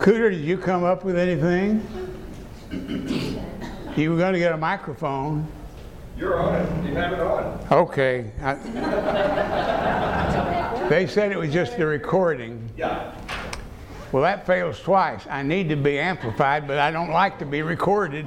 Cooter, did you come up with anything? You were going to get a microphone. You're on it. You have it on. Okay. They said it was just the recording. Yeah. Well, that fails twice. I need to be amplified, but I don't like to be recorded.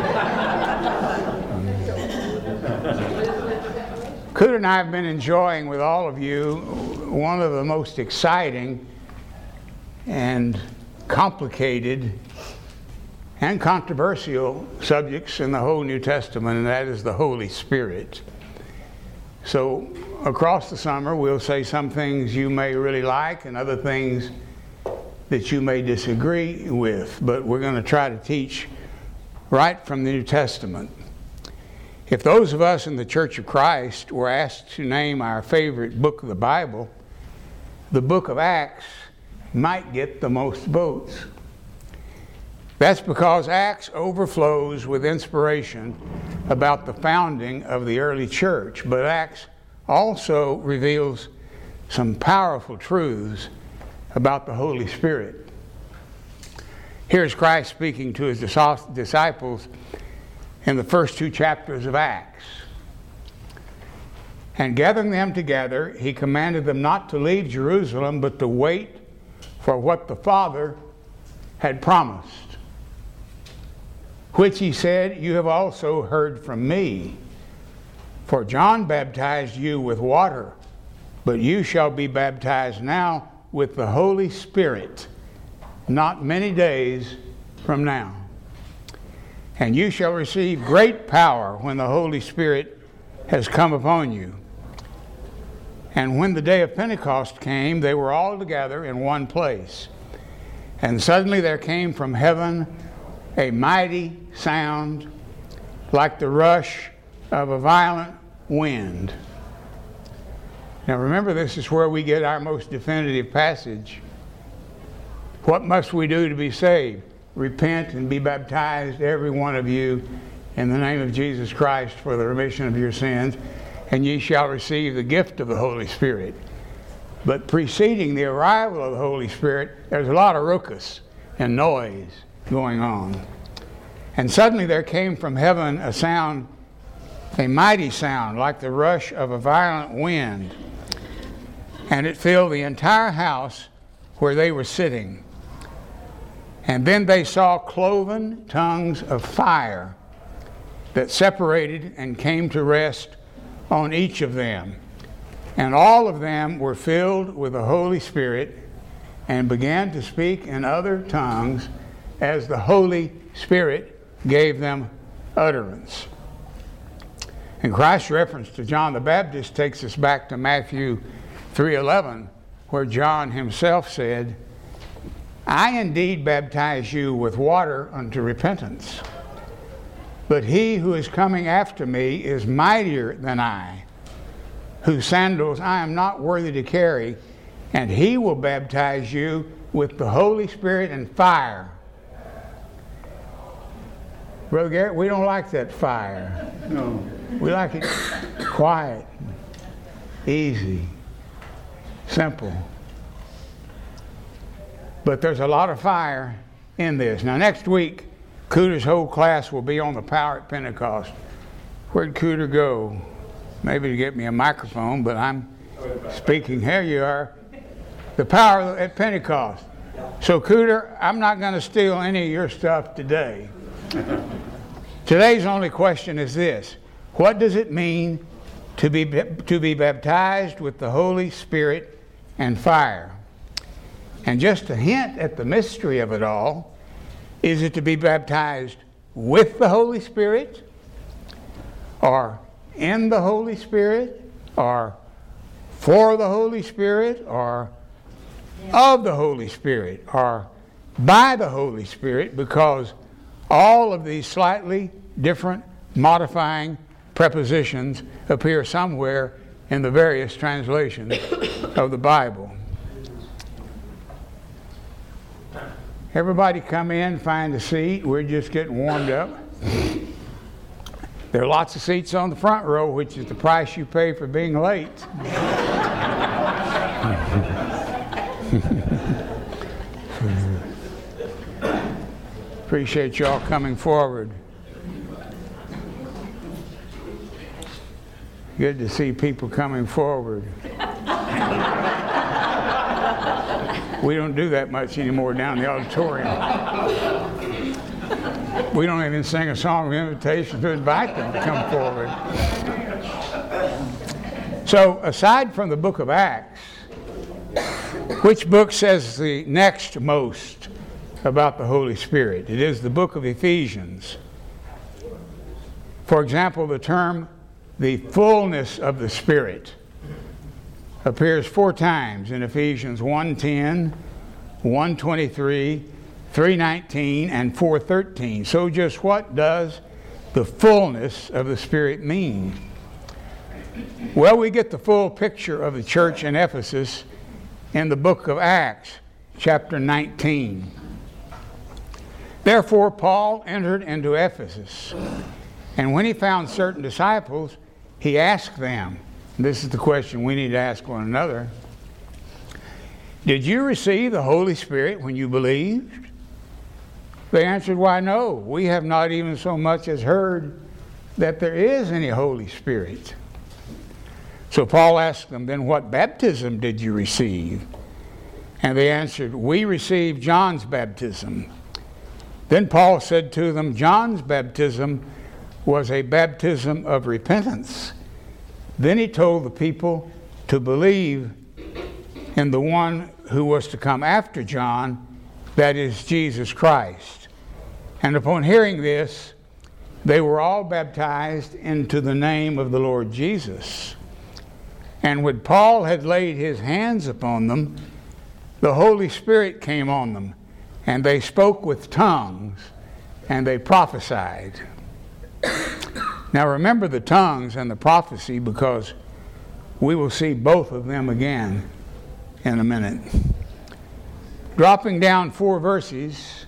Cooter and I have been enjoying with all of you one of the most exciting and complicated and controversial subjects in the whole New Testament, and that is the Holy Spirit. So across the summer, we'll say some things you may really like and other things that you may disagree with, but we're going to try to teach right from the New Testament. If those of us in the Church of Christ were asked to name our favorite book of the Bible, the book of Acts might get the most votes. That's because Acts overflows with inspiration about the founding of the early church, but Acts also reveals some powerful truths about the Holy Spirit. Here's Christ speaking to his disciples in the first 2 chapters of Acts. And gathering them together, he commanded them not to leave Jerusalem, but to wait for what the Father had promised, which he said, you have also heard from me. For John baptized you with water, but you shall be baptized now with the Holy Spirit, not many days from now. And you shall receive great power when the Holy Spirit has come upon you. And when the day of Pentecost came, they were all together in one place. And suddenly there came from heaven a mighty sound like the rush of a violent wind. Now remember, this is where we get our most definitive passage. What must we do to be saved? Repent and be baptized, every one of you, in the name of Jesus Christ for the remission of your sins, and ye shall receive the gift of the Holy Spirit. But preceding the arrival of the Holy Spirit, there's a lot of ruckus and noise going on. And suddenly there came from heaven a sound, a mighty sound, like the rush of a violent wind. And it filled the entire house where they were sitting. And then they saw cloven tongues of fire that separated and came to rest on each of them. And all of them were filled with the Holy Spirit and began to speak in other tongues as the Holy Spirit gave them utterance. And Christ's reference to John the Baptist takes us back to Matthew 3:11, where John himself said, I indeed baptize you with water unto repentance, but he who is coming after me is mightier than I, whose sandals I am not worthy to carry, and he will baptize you with the Holy Spirit and fire. Brother Garrett, we don't like that fire. No. We like it quiet, easy, simple. But there's a lot of fire in this. Now next week, Cooter's whole class will be on the power at Pentecost. Where'd Cooter go? Maybe to get me a microphone, but I'm speaking. Here you are. The power at Pentecost. So Cooter, I'm not going to steal any of your stuff today. Today's only question is this. What does it mean to be baptized with the Holy Spirit and fire? And just a hint at the mystery of it all, is it to be baptized with the Holy Spirit, or in the Holy Spirit, or for the Holy Spirit, or of the Holy Spirit, or by the Holy Spirit? Because all of these slightly different modifying prepositions appear somewhere in the various translations of the Bible. Everybody come in, find a seat. We're just getting warmed up. There are lots of seats on the front row, which is the price you pay for being late. Appreciate y'all coming forward. Good to see people coming forward. We don't do that much anymore down in the auditorium. We don't even sing a song of invitation to invite them to come forward. So, aside from the book of Acts, which book says the next most about the Holy Spirit? It is the book of Ephesians. For example, the term the fullness of the Spirit appears 4 times in Ephesians 1:10, 1:23, 3:19, and 4:13. So just what does the fullness of the Spirit mean? Well, we get the full picture of the church in Ephesus in the book of Acts, chapter 19. Therefore, Paul entered into Ephesus, and when he found certain disciples, he asked them, this is the question we need to ask one another, did you receive the Holy Spirit when you believed? They answered, why, no, we have not even so much as heard that there is any Holy Spirit. So Paul asked them, then what baptism did you receive? And they answered, we received John's baptism. Then Paul said to them, John's baptism was a baptism of repentance. Then he told the people to believe in the one who was to come after John, that is Jesus Christ. And upon hearing this, they were all baptized into the name of the Lord Jesus. And when Paul had laid his hands upon them, the Holy Spirit came on them, and they spoke with tongues, and they prophesied. Now remember the tongues and the prophecy, because we will see both of them again in a minute. Dropping down 4 verses,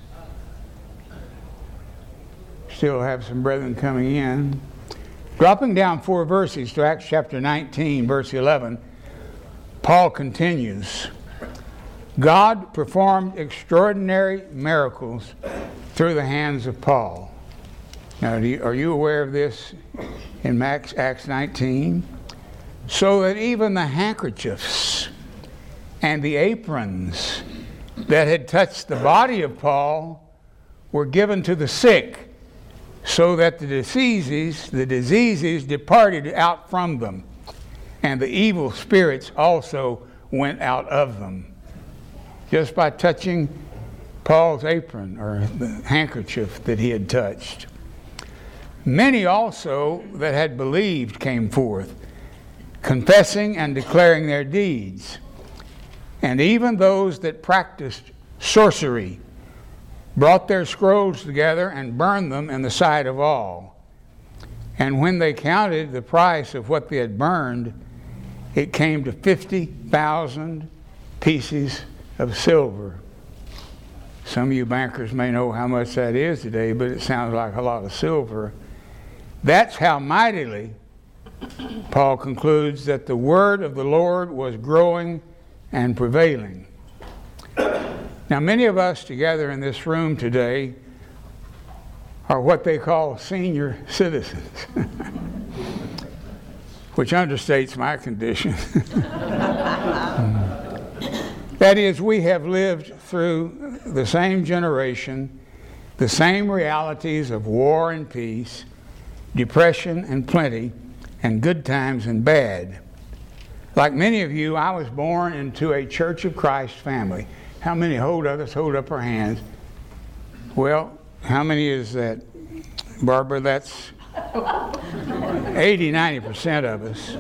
still have some brethren coming in. Dropping down 4 verses to Acts chapter 19, verse 11, Paul continues, God performed extraordinary miracles through the hands of Paul. Now, are you aware of this in Acts 19? So that even the handkerchiefs and the aprons that had touched the body of Paul were given to the sick, so that the diseases departed out from them, and the evil spirits also went out of them. Just by touching Paul's apron or the handkerchief that he had touched. Many also that had believed came forth, confessing and declaring their deeds. And even those that practiced sorcery brought their scrolls together and burned them in the sight of all. And when they counted the price of what they had burned, it came to 50,000 pieces of silver. Some of you bankers may know how much that is today, but it sounds like a lot of silver. That's how mightily, Paul concludes, that the word of the Lord was growing and prevailing. Now, many of us together in this room today are what they call senior citizens, which understates my condition. That is, we have lived through the same generation, the same realities of war and peace, depression and plenty, and good times and bad. Like many of you, I was born into a Church of Christ family. How many hold up our hands? Well, how many is that? Barbara, that's 80-90% of us.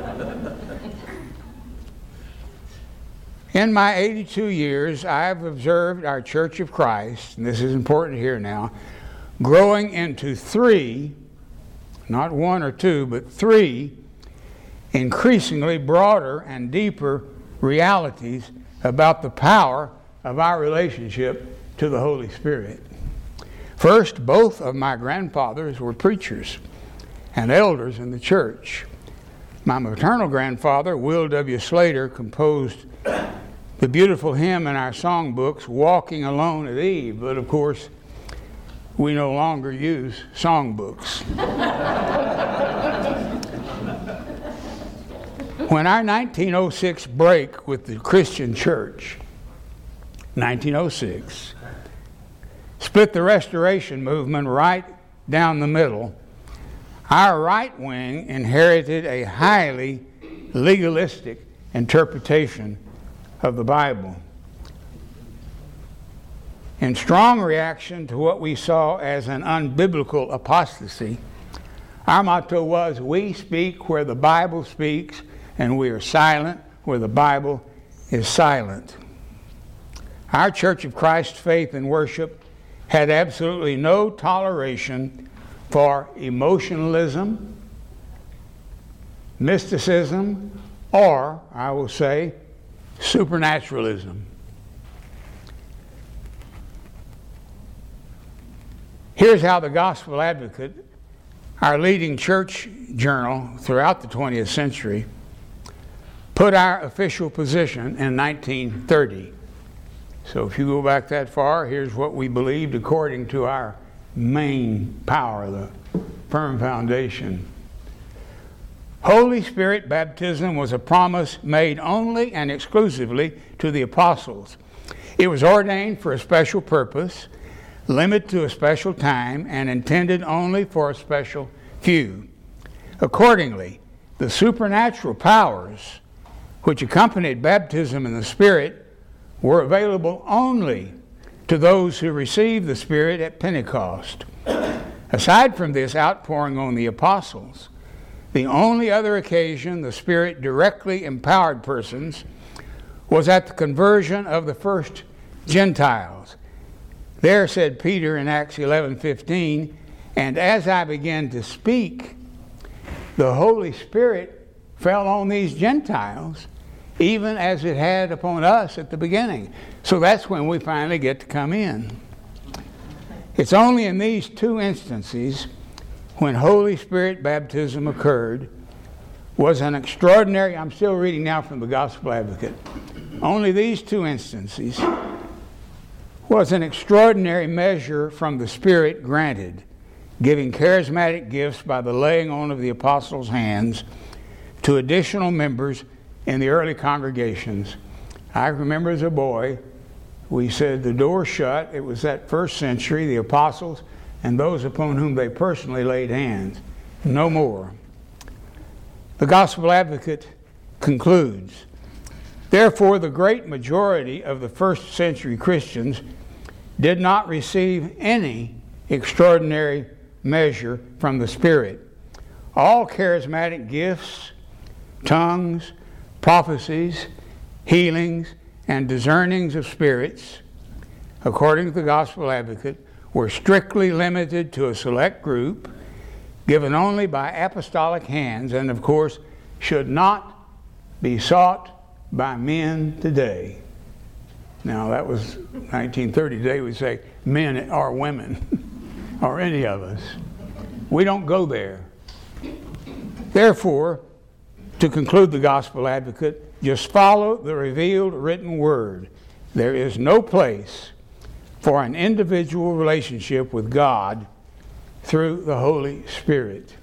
In my 82 years, I've observed our Church of Christ, and this is important here now, growing into 3, not 1 or 2, but 3 increasingly broader and deeper realities about the power of our relationship to the Holy Spirit. First, both of my grandfathers were preachers and elders in the church. My maternal grandfather, Will W. Slater, composed the beautiful hymn in our songbooks, Walking Alone at Eve. But of course, we no longer use songbooks. When our 1906 break with the Christian church, 1906, split the Restoration movement right down the middle, our right wing inherited a highly legalistic interpretation of the Bible. In strong reaction to what we saw as an unbiblical apostasy, our motto was, we speak where the Bible speaks, and we are silent where the Bible is silent. Our Church of Christ Faith and Worship had absolutely no toleration for emotionalism, mysticism, or, I will say, supernaturalism. Here's how the Gospel Advocate, our leading church journal throughout the 20th century, put our official position in 1930. So if you go back that far, here's what we believed according to our main power, the firm foundation. Holy Spirit baptism was a promise made only and exclusively to the apostles. It was ordained for a special purpose, limited to a special time, and intended only for a special few. Accordingly, the supernatural powers which accompanied baptism in the Spirit were available only to those who received the Spirit at Pentecost. Aside from this outpouring on the apostles, the only other occasion the Spirit directly empowered persons was at the conversion of the first Gentiles. There, said Peter in Acts 11:15, and as I began to speak, the Holy Spirit fell on these Gentiles, even as it had upon us at the beginning. So that's when we finally get to come in. It's only in these two instances when Holy Spirit baptism occurred was an extraordinary, I'm still reading now from the Gospel Advocate, only these two instances was an extraordinary measure from the Spirit granted, giving charismatic gifts by the laying on of the apostles' hands to additional members in the early congregations. I remember as a boy, we said the door shut. It was that first century, the apostles and those upon whom they personally laid hands. No more. The Gospel Advocate concludes, therefore the great majority of the first century Christians did not receive any extraordinary measure from the Spirit. All charismatic gifts, tongues, prophecies, healings, and discernings of spirits, according to the Gospel Advocate, were strictly limited to a select group, given only by apostolic hands, and of course should not be sought by men today. Now that was 1930. Today we say men or women, or any of us. We don't go there. Therefore, to conclude the Gospel Advocate, just follow the revealed written word. There is no place for an individual relationship with God through the Holy Spirit.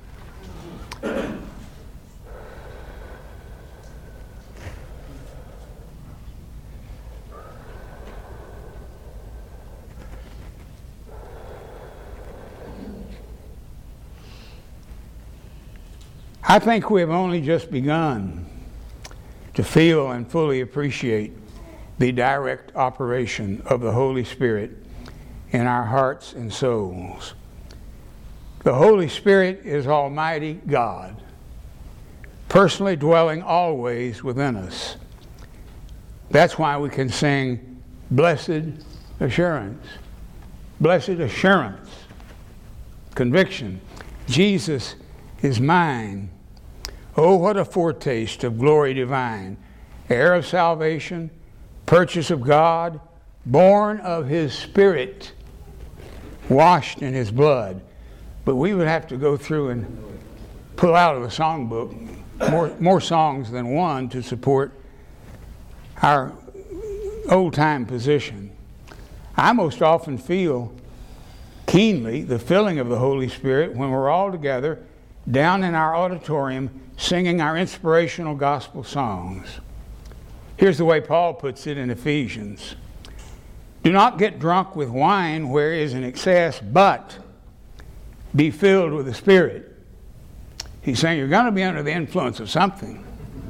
I think we have only just begun to feel and fully appreciate the direct operation of the Holy Spirit in our hearts and souls. The Holy Spirit is Almighty God, personally dwelling always within us. That's why we can sing Blessed Assurance. Blessed Assurance. Conviction. Jesus is mine. Oh, what a foretaste of glory divine, heir of salvation, purchase of God, born of His Spirit, washed in His blood. But we would have to go through and pull out of the songbook more songs than one to support our old-time position. I most often feel keenly the filling of the Holy Spirit when we're all together down in our auditorium singing our inspirational gospel songs. Here's the way Paul puts it in Ephesians. Do not get drunk with wine where is an excess, but be filled with the Spirit. He's saying you're going to be under the influence of something.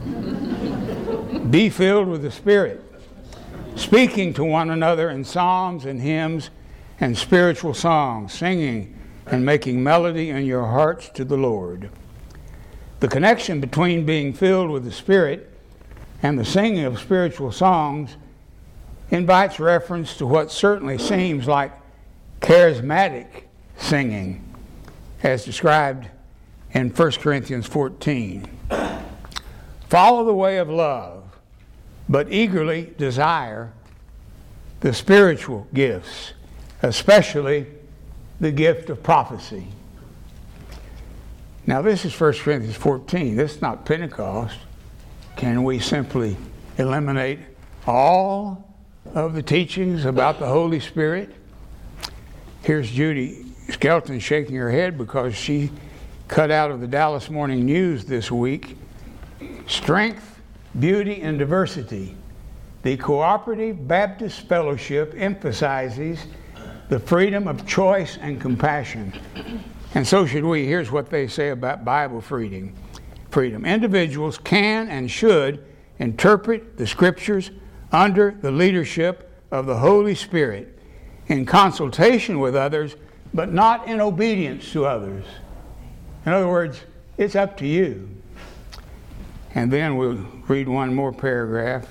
Be filled with the Spirit, speaking to one another in psalms and hymns and spiritual songs, singing and making melody in your hearts to the Lord. The connection between being filled with the Spirit and the singing of spiritual songs invites reference to what certainly seems like charismatic singing, as described in 1 Corinthians 14. Follow the way of love, but eagerly desire the spiritual gifts, especially the gift of prophecy. Now this is 1 Corinthians 14. This is not Pentecost. Can we simply eliminate all of the teachings about the Holy Spirit? Here's Judy Skelton shaking her head because she cut out of the Dallas Morning News this week. Strength, beauty, and diversity. The Cooperative Baptist Fellowship emphasizes the freedom of choice and compassion. And so should we. Here's what they say about Bible freedom. Individuals can and should interpret the Scriptures under the leadership of the Holy Spirit in consultation with others, but not in obedience to others. In other words, it's up to you. And then we'll read one more paragraph.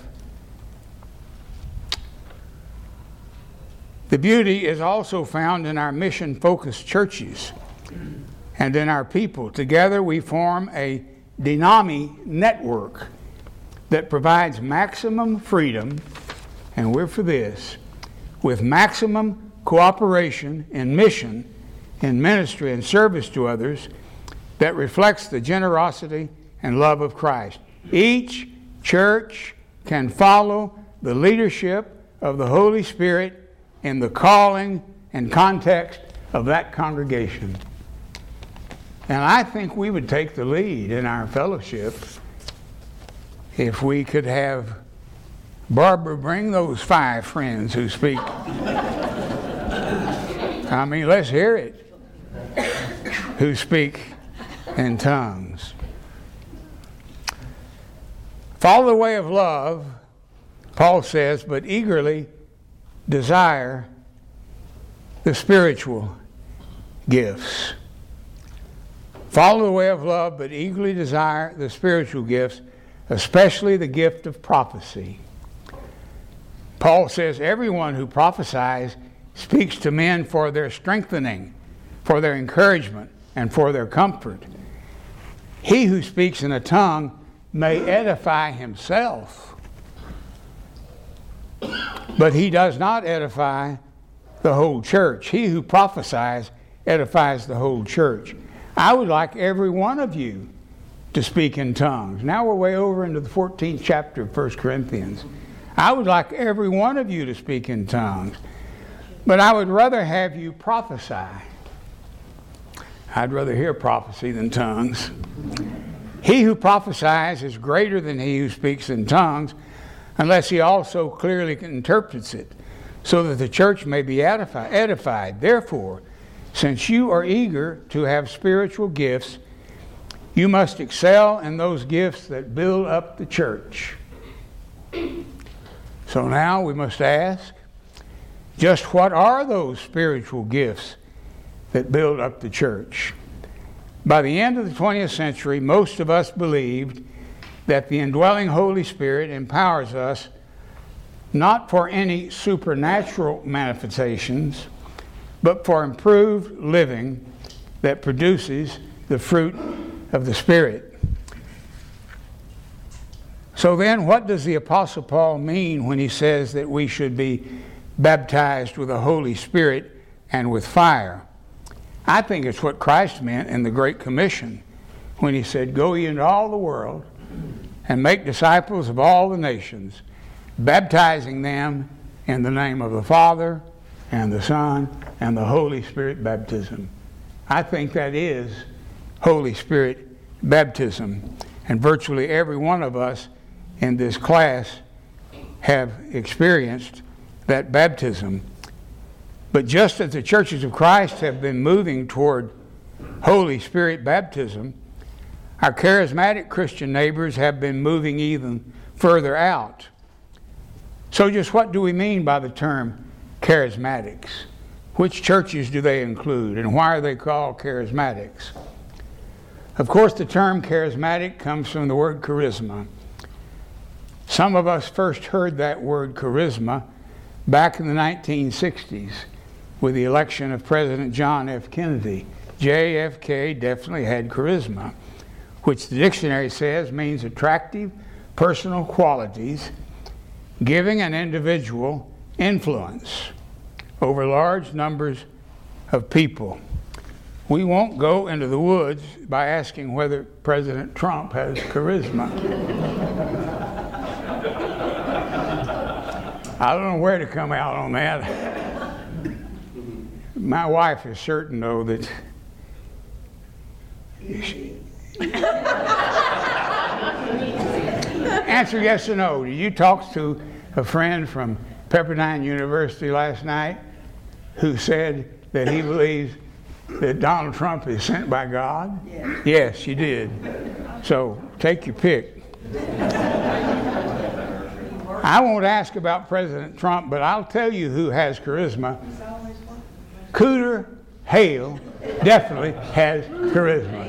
The beauty is also found in our mission-focused churches and in our people. Together we form a Denami network that provides maximum freedom, and we're for this, with maximum cooperation in mission, in ministry, and service to others that reflects the generosity and love of Christ. Each church can follow the leadership of the Holy Spirit in the calling and context of that congregation. And I think we would take the lead in our fellowship if we could have Barbara bring those 5 friends who speak. I mean, let's hear it. Who speak in tongues. Follow the way of love, Paul says, but eagerly desire the spiritual gifts. Follow the way of love, but eagerly desire the spiritual gifts, especially the gift of prophecy. Paul says everyone who prophesies speaks to men for their strengthening, for their encouragement, and for their comfort. He who speaks in a tongue may edify himself, but he does not edify the whole church. He who prophesies edifies the whole church. I would like every one of you to speak in tongues. Now we're way over into the 14th chapter of 1 Corinthians. I would like every one of you to speak in tongues, but I would rather have you prophesy. I'd rather hear prophecy than tongues. He who prophesies is greater than he who speaks in tongues, unless he also clearly interprets it, so that the church may be edified. Therefore, since you are eager to have spiritual gifts, you must excel in those gifts that build up the church. So now we must ask, just what are those spiritual gifts that build up the church? By the end of the 20th century, most of us believed that the indwelling Holy Spirit empowers us not for any supernatural manifestations, but for improved living that produces the fruit of the Spirit. So then, what does the Apostle Paul mean when he says that we should be baptized with the Holy Spirit and with fire? I think it's what Christ meant in the Great Commission when he said, "Go ye into all the world and make disciples of all the nations, baptizing them in the name of the Father and the Son and the Holy Spirit baptism. I think that is Holy Spirit baptism. And virtually every one of us in this class have experienced that baptism. But just as the churches of Christ have been moving toward Holy Spirit baptism, our charismatic Christian neighbors have been moving even further out. So just what do we mean by the term charismatics? Which churches do they include, and why are they called charismatics? Of course, the term charismatic comes from the word charisma. Some of us first heard that word charisma back in the 1960s with the election of President John F. Kennedy. JFK definitely had charisma, which the dictionary says means attractive personal qualities, giving an individual influence over large numbers of people. We won't go into the woods by asking whether President Trump has charisma. I don't know where to come out on that. My wife is certain, though, that answer yes or no. Did you talk to a friend from Pepperdine University last night who said that he believes that Donald Trump is sent by God? Yes. Yes, you did. So take your pick. I won't ask about President Trump, but I'll tell you who has charisma. Cooter Hale definitely has charisma.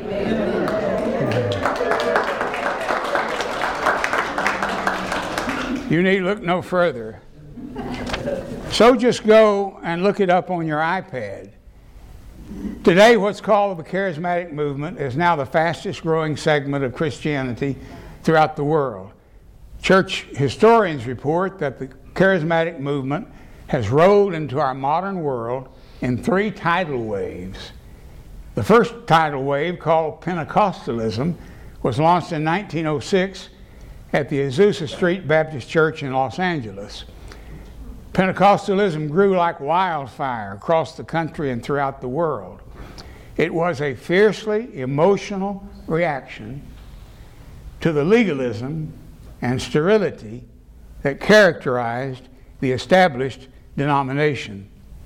You need look no further. So just go and look it up on your iPad. Today, what's called the charismatic movement is now the fastest growing segment of Christianity throughout the world. Church historians report that the charismatic movement has rolled into our modern world in 3 tidal waves. The first tidal wave, called Pentecostalism, was launched in 1906 at the Azusa Street Baptist Church in Los Angeles. Pentecostalism grew like wildfire across the country and throughout the world. It was a fiercely emotional reaction to the legalism and sterility that characterized the established denominations.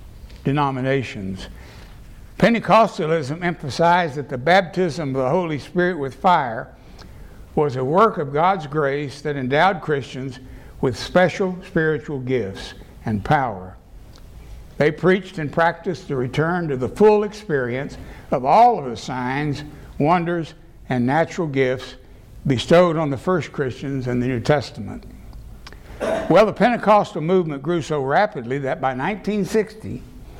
Pentecostalism emphasized that the baptism of the Holy Spirit with fire was a work of God's grace that endowed Christians with special spiritual gifts and power. They preached and practiced the return to the full experience of all of the signs, wonders, and natural gifts bestowed on the first Christians in the New Testament. Well, the Pentecostal movement grew so rapidly that by 1960,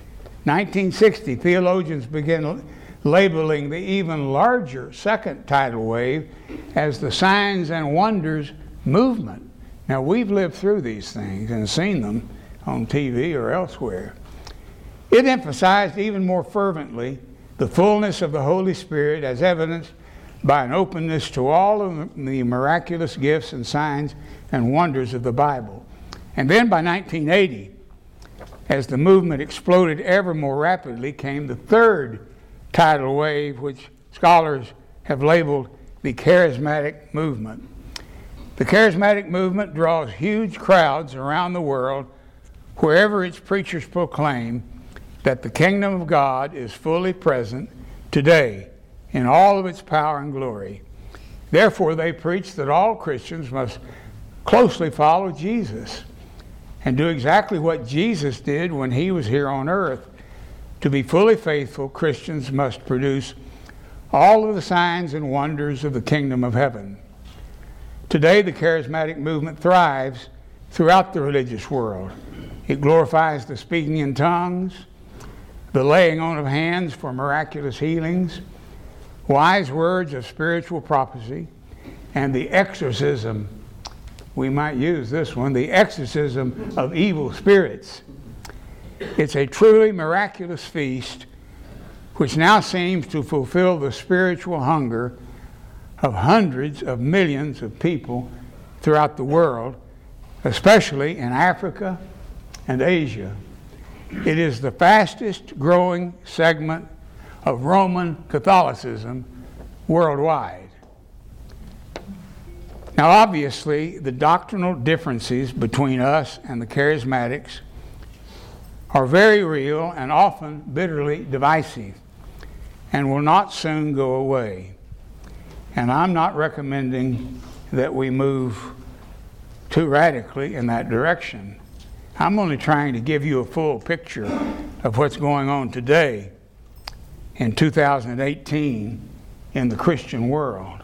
theologians began labeling the even larger second tidal wave as the signs and wonders movement. Now, we've lived through these things and seen them on TV or elsewhere. It emphasized even more fervently the fullness of the Holy Spirit as evidenced by an openness to all of the miraculous gifts and signs and wonders of the Bible. And then by 1980, as the movement exploded ever more rapidly, came the third tidal wave, which scholars have labeled the charismatic movement. The charismatic movement draws huge crowds around the world wherever its preachers proclaim that the kingdom of God is fully present today in all of its power and glory. Therefore, they preach that all Christians must closely follow Jesus and do exactly what Jesus did when he was here on earth. To be fully faithful, Christians must produce all of the signs and wonders of the kingdom of heaven. Today, the charismatic movement thrives throughout the religious world. It glorifies the speaking in tongues, the laying on of hands for miraculous healings, wise words of spiritual prophecy, and the exorcism, we might use this one, the exorcism of evil spirits. It's a truly miraculous feast which now seems to fulfill the spiritual hunger of hundreds of millions of people throughout the world, especially in Africa and Asia. It is the fastest growing segment of Roman Catholicism worldwide. Now, obviously, the doctrinal differences between us and the charismatics are very real and often bitterly divisive and will not soon go away. And I'm not recommending that we move too radically in that direction. I'm only trying to give you a full picture of what's going on today in 2018 in the Christian world.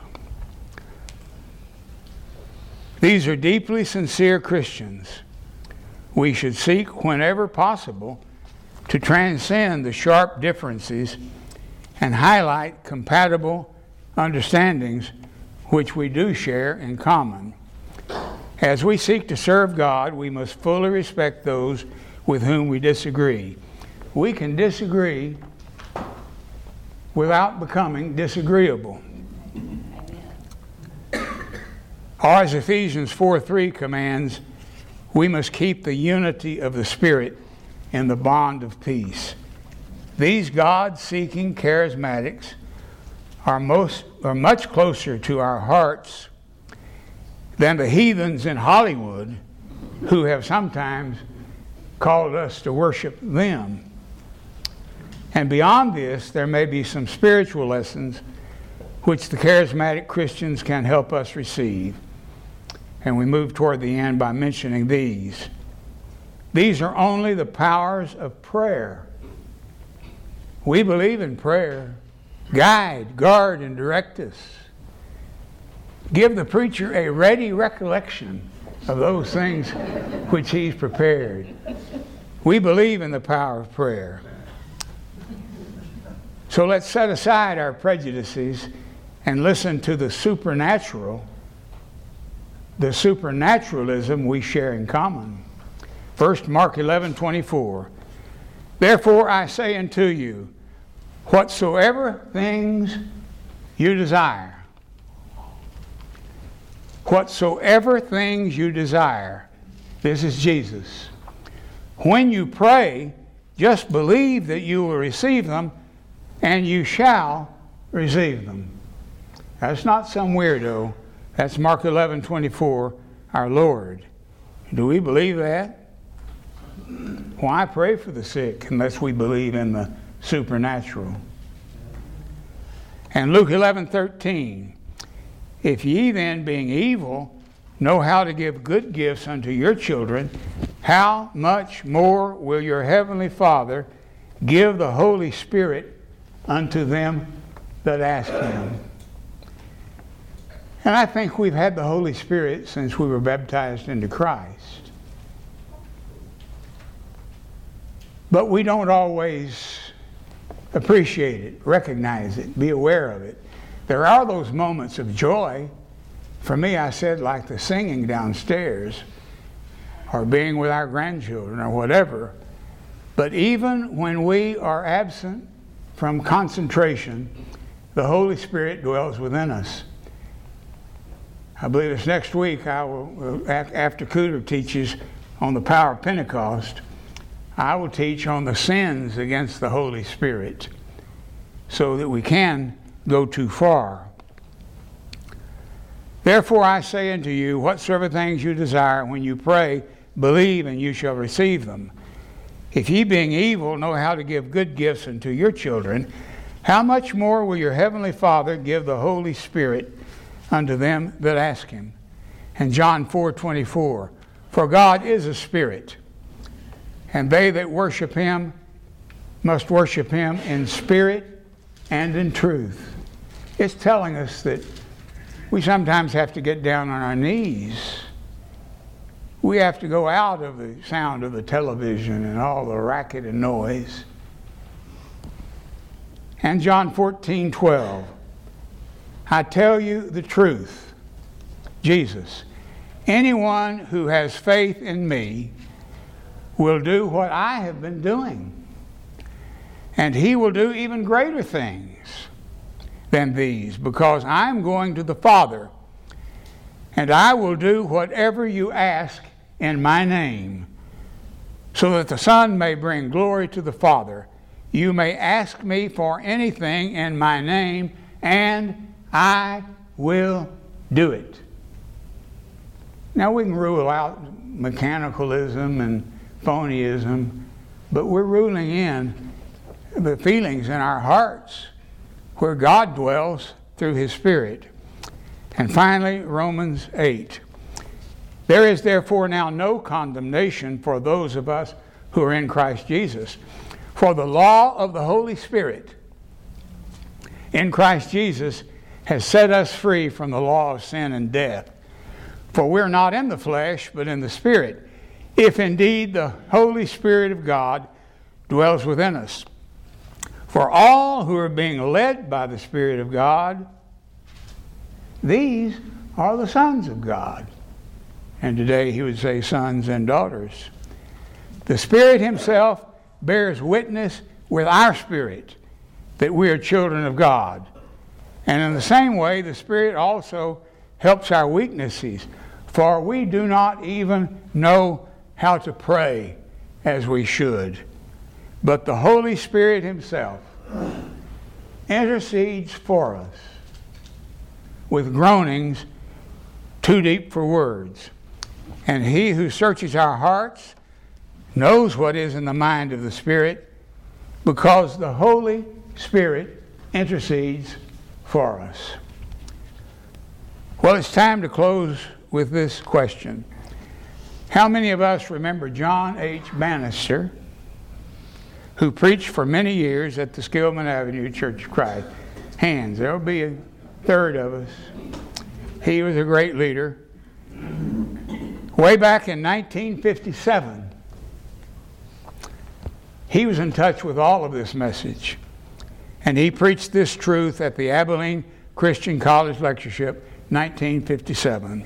These are deeply sincere Christians. We should seek, whenever possible, to transcend the sharp differences and highlight compatible understandings which we do share in common. As we seek to serve God, we must fully respect those with whom we disagree. We can disagree without becoming disagreeable. Or as Ephesians 4:3 commands, we must keep the unity of the Spirit in the bond of peace. These God-seeking charismatics are much closer to our hearts than the heathens in Hollywood who have sometimes called us to worship them. And beyond this, there may be some spiritual lessons which the charismatic Christians can help us receive. And we move toward the end by mentioning these. These are only the powers of prayer. We believe in prayer. Guide, guard, and direct us. Give the preacher a ready recollection of those things which he's prepared. We believe in the power of prayer. So let's set aside our prejudices and listen to the supernaturalism we share in common. First, Mark 11:24. Therefore I say unto you, whatsoever things you desire, this is Jesus. When you pray, just believe that you will receive them, and you shall receive them. That's not some weirdo. That's Mark 11:24, our Lord. Do we believe that? Why pray for the sick unless we believe in the supernatural? And Luke 11:13, if ye then, being evil, know how to give good gifts unto your children, how much more will your heavenly Father give the Holy Spirit unto them that ask him? And I think we've had the Holy Spirit since we were baptized into Christ. But we don't always appreciate it, recognize it, be aware of it. There are those moments of joy. For me, I said, like the singing downstairs, or being with our grandchildren, or whatever. But even when we are absent from concentration, the Holy Spirit dwells within us. I believe it's next week, after Cooter teaches on the power of Pentecost, I will teach on the sins against the Holy Spirit so that we can go too far. Therefore I say unto you, whatsoever things you desire, when you pray, believe, and you shall receive them. If ye, being evil, know how to give good gifts unto your children, how much more will your heavenly Father give the Holy Spirit unto them that ask him? And John 4:24, for God is a spirit, and they that worship him must worship him in spirit and in truth. It's telling us that we sometimes have to get down on our knees. We have to go out of the sound of the television and all the racket and noise. And John 14:12, I tell you the truth, Jesus, anyone who has faith in me will do what I have been doing. And he will do even greater things than these, because I'm going to the Father, and I will do whatever you ask in my name, so that the Son may bring glory to the Father. You may ask me for anything in my name, and I will do it. Now we can rule out mechanicalism and phonyism, but we're ruling in the feelings in our hearts where God dwells through His Spirit. And finally, Romans 8. There is therefore now no condemnation for those of us who are in Christ Jesus. For the law of the Holy Spirit in Christ Jesus has set us free from the law of sin and death. For we're not in the flesh, but in the Spirit, if indeed the Holy Spirit of God dwells within us. For all who are being led by the Spirit of God, these are the sons of God. And today he would say sons and daughters. The Spirit Himself bears witness with our spirit that we are children of God. And in the same way, the Spirit also helps our weaknesses, for we do not even know how to pray as we should. But the Holy Spirit Himself intercedes for us with groanings too deep for words. And He who searches our hearts knows what is in the mind of the Spirit, because the Holy Spirit intercedes for us. Well, it's time to close with this question. How many of us remember John H. Bannister, who preached for many years at the Skillman Avenue Church of Christ? Hands. There'll be a third of us. He was a great leader. Way back in 1957, he was in touch with all of this message. And he preached this truth at the Abilene Christian College Lectureship, 1957.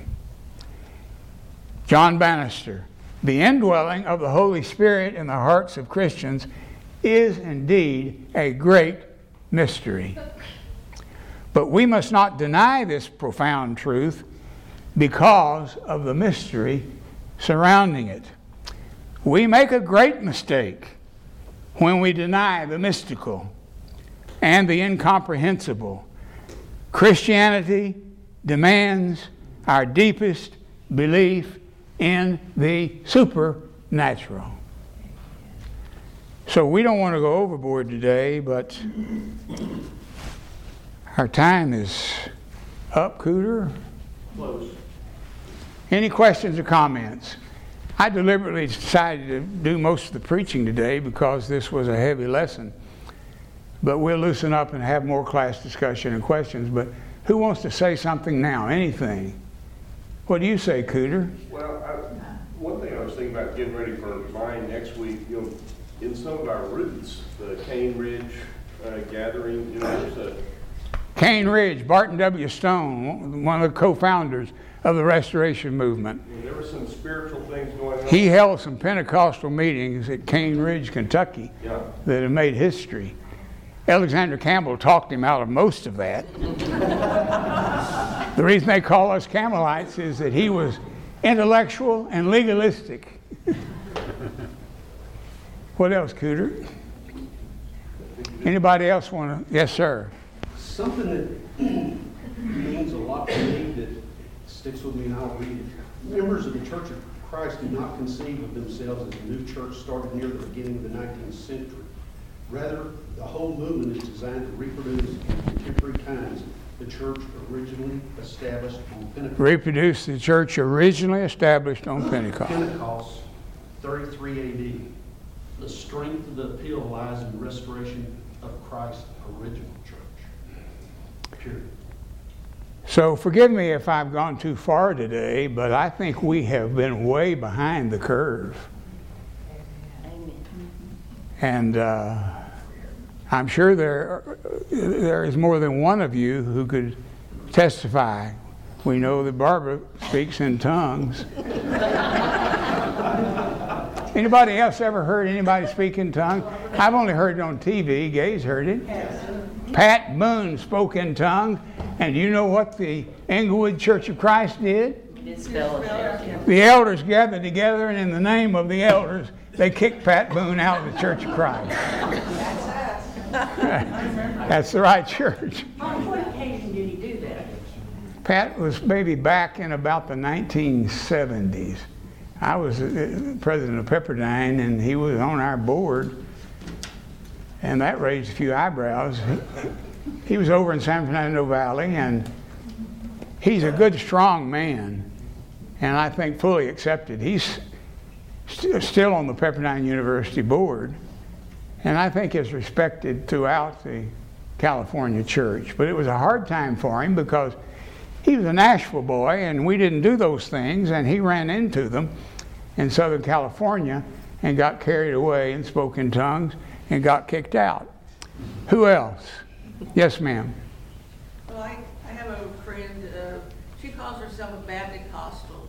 John Bannister, the indwelling of the Holy Spirit in the hearts of Christians is indeed a great mystery. But we must not deny this profound truth because of the mystery surrounding it. We make a great mistake when we deny the mystical and the incomprehensible. Christianity demands our deepest belief in the supernatural. So we don't want to go overboard today, but our time is up, Cooter. Close. Any questions or comments? I deliberately decided to do most of the preaching today because this was a heavy lesson. But we'll loosen up and have more class discussion and questions. But who wants to say something now? Anything? What do you say, Cooter? Well, one thing I was thinking about getting ready for mine next week, in some of our roots, the Cane Ridge gathering, there's a... Cane Ridge, Barton W. Stone, one of the co-founders of the Restoration Movement. There were some spiritual things going on. He held some Pentecostal meetings at Cane Ridge, Kentucky, that have made history. Alexander Campbell talked him out of most of that. The reason they call us Campbellites is that he was intellectual and legalistic. What else, Cooter? Anybody else want to? Yes, sir. Something that means a lot to me that sticks with me, and I'll read it. Members of the Church of Christ do not conceive of themselves as a new church started near the beginning of the 19th century. Rather, the whole movement is designed to reproduce in contemporary times the church originally established on Pentecost. Reproduce the church originally established on Pentecost. Pentecost, 33 AD. The strength of the appeal lies in restoration of Christ's original church. Period. So forgive me if I've gone too far today, but I think we have been way behind the curve. And I'm sure there is more than one of you who could testify. We know that Barbara speaks in tongues. Anybody else ever heard anybody speak in tongues? I've only heard it on TV. Gay's heard it. Pat Boone spoke in tongues. And you know what the Englewood Church of Christ did? It's fellowship. The elders gathered together, and in the name of the elders, they kicked Pat Boone out of the Church of Christ. That's the right church. On what occasion did he do that? Pat was maybe back in about the 1970s. I was president of Pepperdine, and he was on our board, and that raised a few eyebrows. He was over in San Fernando Valley, and he's a good, strong man, and I think fully accepted. He's still on the Pepperdine University board, and I think is respected throughout the California church. But it was a hard time for him because he was a Nashville boy, and we didn't do those things, and he ran into them in Southern California and got carried away and spoke in tongues and got kicked out. Who else? Yes, ma'am. Well, I have a friend, she calls herself a Babnicostal.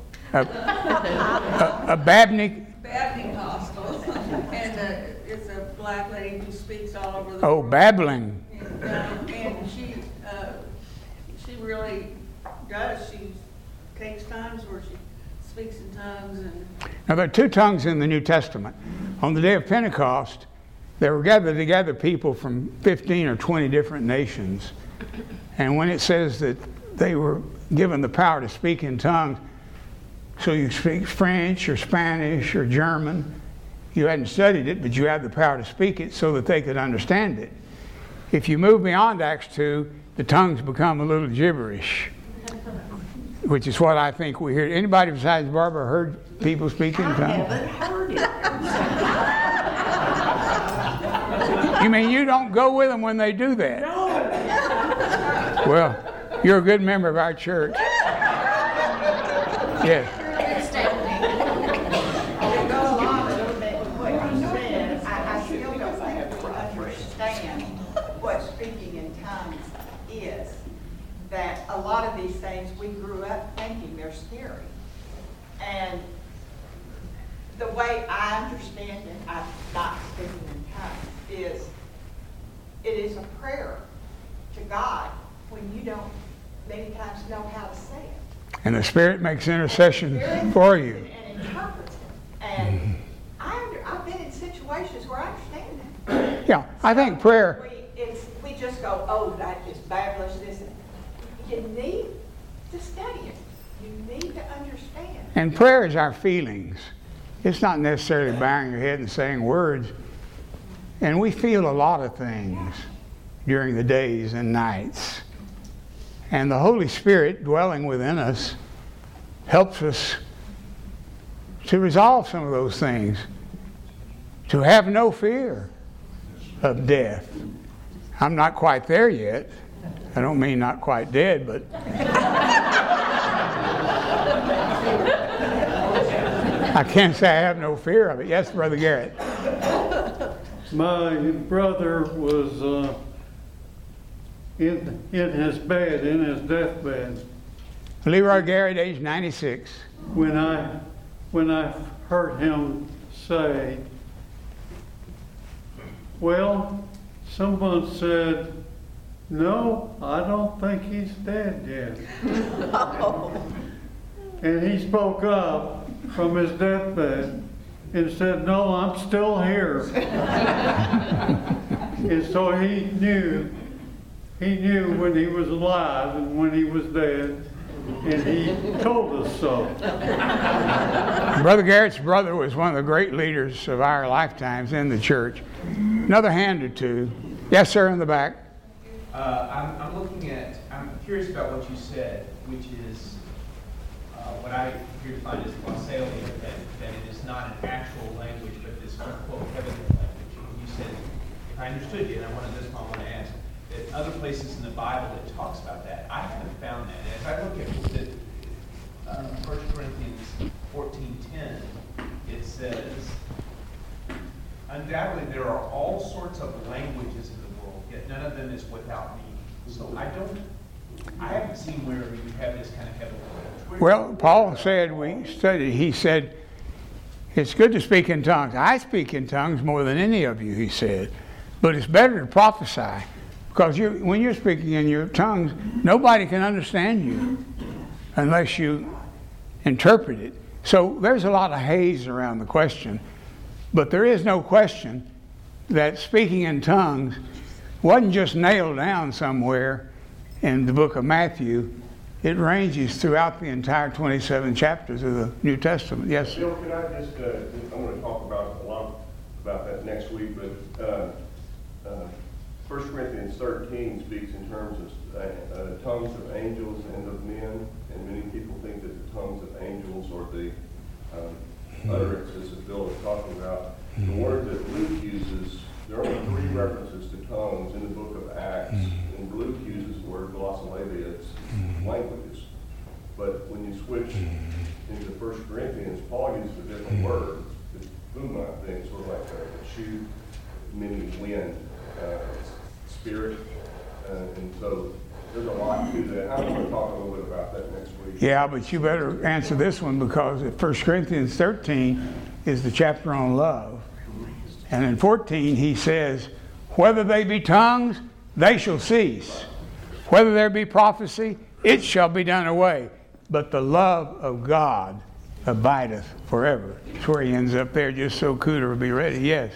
A Babnik? Babnicostal. And it's a black lady who speaks all over the Oh, world. babbling. And she really does. She takes times where she speaks in tongues. And Now, there are two tongues in the New Testament. On the day of Pentecost, there were gathered together people from 15 or 20 different nations. And when it says that they were given the power to speak in tongues, so you speak French or Spanish or German, you hadn't studied it, but you had the power to speak it so that they could understand it. If you move beyond Acts 2, the tongues become a little gibberish, which is what I think we hear. Anybody besides Barbara heard people speak in tongues? I haven't heard it. You mean you don't go with them when they do that? No. Well, you're a good member of our church. Yes. To go along a little bit with what you said, I still don't think we understand what speaking in tongues is. That a lot of these things we grew up thinking they're scary. And the way I understand it, I'm not speaking in tongues, is it is a prayer to God when you don't many times know how to say it. And the Spirit makes intercession for you. And interprets it. And I've been in situations where I understand that. Yeah, I think prayer, We just go, oh, that is babblish, this. You need to study it. You need to understand. and prayer is our feelings. It's not necessarily bowing your head and saying words. And we feel a lot of things during the days and nights. And the Holy Spirit dwelling within us helps us to resolve some of those things, to have no fear of death. I'm not quite there yet. I don't mean not quite dead, but I can't say I have no fear of it. Yes, Brother Garrett. My brother was in his bed, in his deathbed. Leroy Garrett, age 96. When I heard him say, well, someone said, no, I don't think he's dead yet. And he spoke up from his deathbed and said, no, I'm still here. And so he knew when he was alive and when he was dead, and he told us so. Brother Garrett's brother was one of the great leaders of our lifetimes in the church. Another hand or two. Yes, sir, in the back. I'm curious about what you said, which is what I hear defined as glossolalia, that it is not an actual language, but this quote heavenly language. You said, if I understood you, and this one I want to ask, that other places in the Bible that talks about that. I haven't found that. As I look at 1 Corinthians 14:10, it says, undoubtedly there are all sorts of languages in the world, yet none of them is without meaning. So I haven't seen where you have this kind of heavenly language. Well, Paul said, we studied, he said, it's good to speak in tongues. I speak in tongues more than any of you, he said. But it's better to prophesy. Because when you're speaking in your tongues, nobody can understand you unless you interpret it. So there's a lot of haze around the question. But there is no question that speaking in tongues wasn't just nailed down somewhere in the book of Matthew. It ranges throughout the entire 27 chapters of the New Testament. Yes, sir. Bill, can I just, I'm going to talk about a lot about that next week, but 1 Corinthians 13 speaks in terms of tongues of angels and of men, and many people think that the tongues of angels or the utterances that Bill is talking about. The word that Luke uses, there are only 3 references to tongues in the book of Acts, and Luke uses the word glossolalia, it's languages. But when you switch into 1 Corinthians, Paul uses a different word. It's pneuma, I think, sort of like a shoot, meaning wind, spirit, and so there's a lot to that. I'm going to talk a little bit about that next week. Yeah, but you better answer this one, because 1 Corinthians 13 is the chapter on love. And in 14 he says, whether they be tongues, they shall cease. Whether there be prophecy, it shall be done away. But the love of God abideth forever. That's where he ends up there, just so Cooter will be ready. Yes.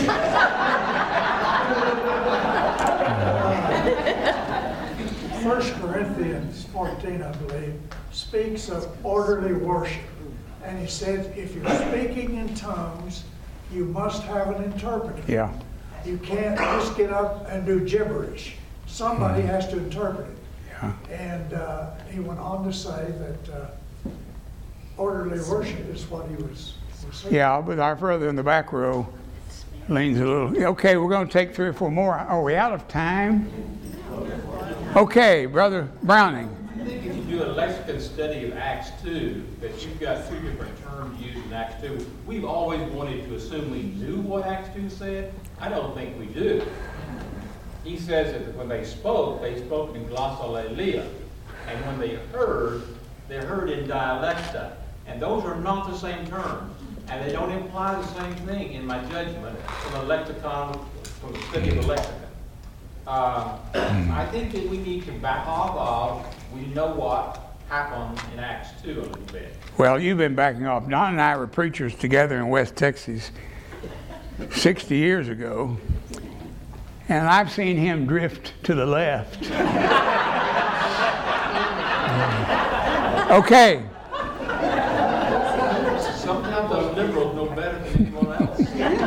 1 Corinthians 14, I believe, speaks of orderly worship. And he says, if you're speaking in tongues, you must have an interpreter. Yeah. You can't just get up and do gibberish. Somebody has to interpret it. Yeah. And he went on to say that orderly worship is what he was saying. Yeah, but our brother in the back row leans a little. Okay, we're going to take 3 or 4 more. Are we out of time? Okay, Brother Browning. I think if you do a lexicon study of Acts 2, that you've got 2 different terms used in Acts 2. We've always wanted to assume we knew what Acts 2 said. I don't think we do. He says that when they spoke in glossolalia. And when they heard in dialecta. And those are not the same terms. And they don't imply the same thing, in my judgment, from a lexicon, from the study of a lexicon. I think that we need to back off of, we know what happened in Acts 2 a little bit. Well, you've been backing off. Don and I were preachers together in West Texas 60 years ago, and I've seen him drift to the left. Okay. Sometimes those liberals know better than anyone else.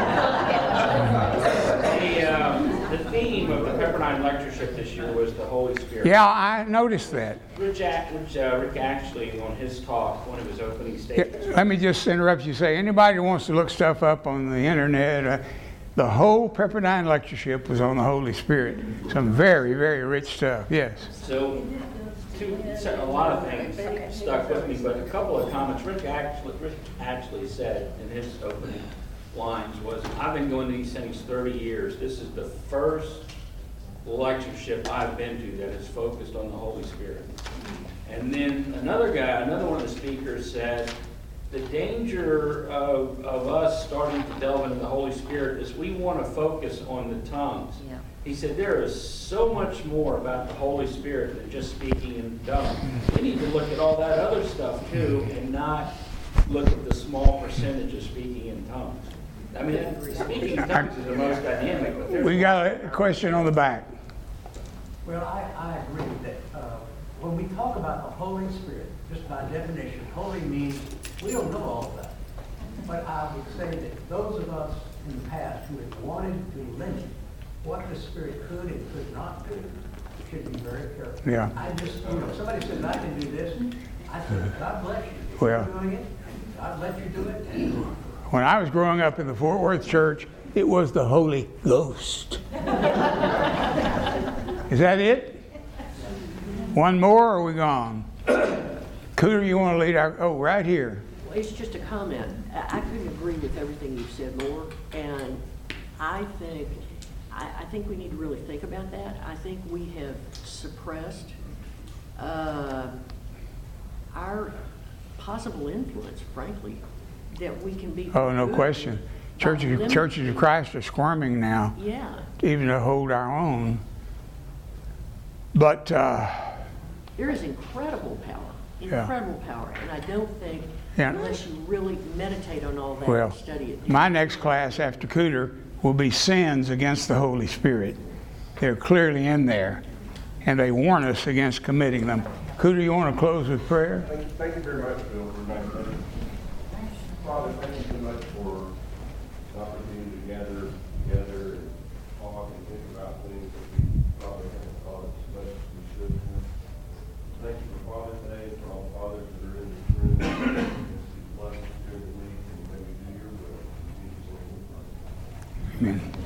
The theme of the Pepperdine Lectureship this year was the Holy Spirit. Yeah, I noticed that. Rick Ashley, on his talk, one of his opening statements. Let me just interrupt you. Say, anybody who wants to look stuff up on the internet, the whole Pepperdine Lectureship was on the Holy Spirit. Some very, very rich stuff. Yes. So, a lot of things stuck with me, but a couple of comments. Rick actually said in his opening lines was, I've been going to these things 30 years. This is the first lectureship I've been to that is focused on the Holy Spirit. And then another one of the speakers said, the danger of us starting to delve into the Holy Spirit is we want to focus on the tongues. Yeah. He said there is so much more about the Holy Spirit than just speaking in tongues. We need to look at all that other stuff too and not look at the small percentage of speaking in tongues. I mean, speaking in tongues is the most dynamic. We got a question on the back. Well, I agree that when we talk about the Holy Spirit, just by definition, holy means we don't know all of that. But I would say that those of us in the past who have wanted to limit what the Spirit could and could not do should be very careful. Yeah. I just, somebody says, I can do this. I said, God bless you. If Well, you're doing it, God let you do it. When I was growing up in the Fort Worth church, it was the Holy Ghost. Is that it? One more, or are we gone? Cooter, you want to lead our... Oh, right here. Well, it's just a comment. I couldn't agree with everything you said more, and I think we need to really think about that. I think we have suppressed our possible influence, frankly, that we can be... Oh, no question. Churches of Christ are squirming now. Yeah. Even to hold our own. But... there is incredible power, and I don't think Yeah. unless you really meditate on all that Well, and study it. my next class after Cooter will be sins against the Holy Spirit. They're clearly in there, and they warn us against committing them. Cooter, you want to close with prayer? Thank you very much, Bill, for that. Father, thank you so much for the opportunity to gather together and talk and think about things that we probably haven't thought as much as we should have. Thank you for Father's Day and for all the fathers that are in this room. Bless us during the week and may we do your will. In Jesus' name we pray. Amen.